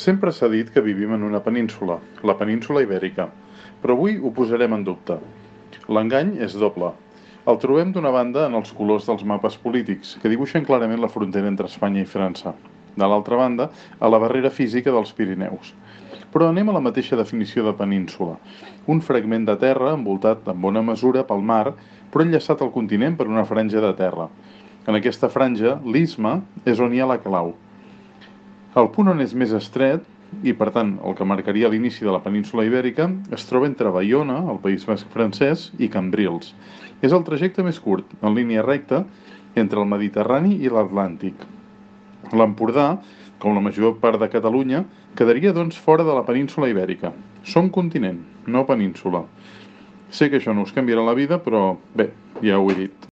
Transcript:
Sempre s'ha dit que vivim en una península, la península Ibèrica, però avui ho posarem en dubte. L'engany és doble. El trobem d'una banda en els colors dels mapes polítics, que dibuixen clarament la frontera entre Espanya i França. De l'altra banda, a la barrera física dels Pirineus. Però anem a la mateixa definició de península. Un fragment de terra envoltat en bona mesura pel mar, però enllaçat al continent per una franja de terra. En aquesta franja, l'istme és on hi ha la clau. El punt on és més estret, i per tant el que marcaria l'inici de la península Ibèrica, es troba entre Baiona, el País Basc francès, i Cambrils. És el trajecte més curt, en línia recta, entre el Mediterrani i l'Atlàntic. L'Empordà, com la major part de Catalunya, quedaria doncs fora de la península Ibèrica. Som continent, no península. Sé que això no us canviarà la vida, però bé, ja ho he dit.